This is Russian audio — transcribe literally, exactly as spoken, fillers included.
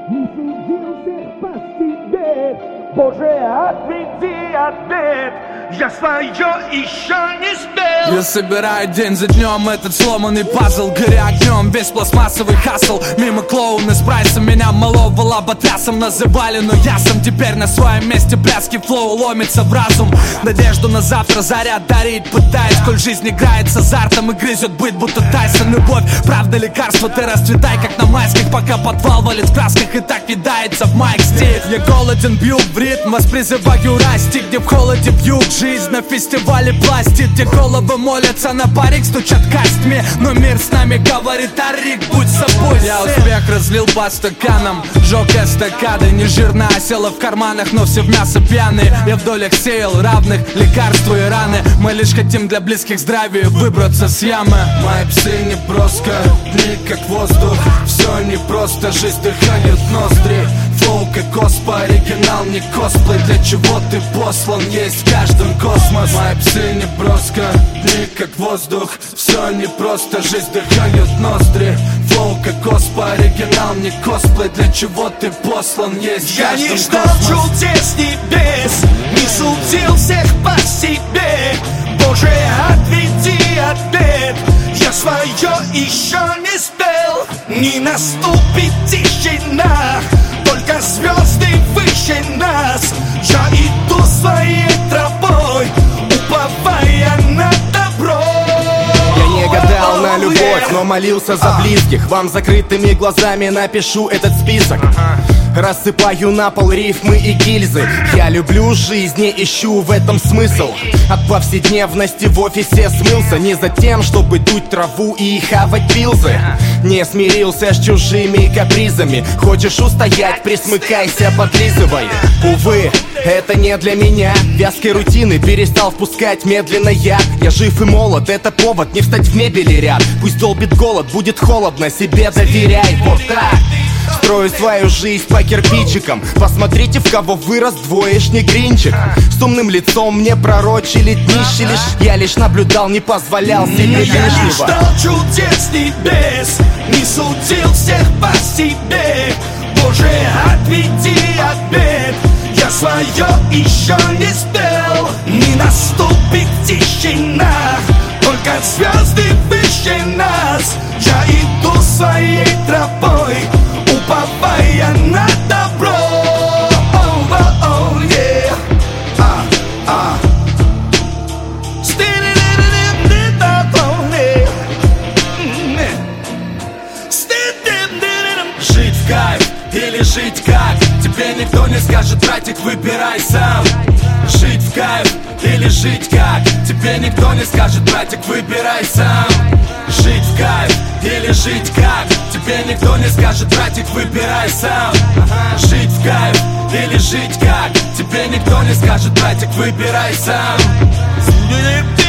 Не судил всех по себе. Боже, отведи от бед, я свое еще не спел. Я собираю день за днем этот сломанный пазл, горя огнем, весь пластмассовый хасл. Мимо клоуны с прайсом, меня малого лоботрясом называли, но я сам теперь на своем месте. Блядский флоу ломится в разум, надежду на завтра заряд дарить пытаясь. Коль жизнь играет с азартом и грызет быт, будто Тайсон. Любовь, правда лекарство, ты расцветай как на майских, пока подвал валит в красках и так видается в майк стих. Я голоден, бью в ритм, вас призываю расти, где в холоде бьют жизнь на фестивале пластит, где головы молятся на парик, стучат костьми, но мир с нами говорит: Арик, будь собой. Я успех разлил по стаканам, жёг эстакады, не жирно осела в карманах, но все в мясо пьяные. Я в долях сеял равных лекарства и раны. Мы лишь хотим для близких здравия выбраться с ямы. Мои псы не броско, дни как воздух, все непросто, жизнь дыхает ноздри. Флоу как оспа, оригинал не косплей. Для чего ты послан, есть в каждом космос. Мои псы не броско, дни как воздух, все непросто, жизнь дыхает ноздри. Флоу как оспа, оригинал не косплей. Для чего ты послан, есть в Я каждом не ждал космос. чудес небес, не судил всех по себе. Боже, отведи от бед, я свое еще не спел. Не наступит тишина, только звезды выше нас. Я иду своей тропой, уповая на добро. Я не гадал на любовь, но молился за близких. Вам закрытыми глазами напишу этот список. Рассыпаю на пол рифмы и гильзы. Я люблю жизнь и ищу в этом смысл. От повседневности в офисе смылся не за тем, чтобы дуть траву и хавать пилзы. Не смирился с чужими капризами. Хочешь устоять, присмыкайся, подлизывай. Увы, это не для меня. Вязкой рутины перестал впускать медленно я. Я жив и молод, это повод не встать в мебели ряд. Пусть долбит голод, будет холодно, себе доверяй. Вот так. Строю свою жизнь по кирпичикам. Посмотрите, в кого вырос двоечник Гринчик. С умным лицом мне пророчили днище лишь. Я лишь наблюдал, не позволял себе лишнего. Я не ждал чудес небес, не судил всех по себе. Боже, отведи от бед, я свое еще не спел. Не наступит тишина, только звезды выше нас. Я иду своей тропой, уповая на добро. Oh, oh, oh, yeah. ah, ah. Жить в кайф или жить как? Тебе никто не скажет, братик, выбирай сам. Жить в кайф или жить как? Тебе никто не скажет, братик, выбирай сам. Жить в кайф или жить как? Тебе никто не скажет, братик, выбирай сам. Жить в кайф или жить как? Тебе никто не скажет, братик, выбирай сам.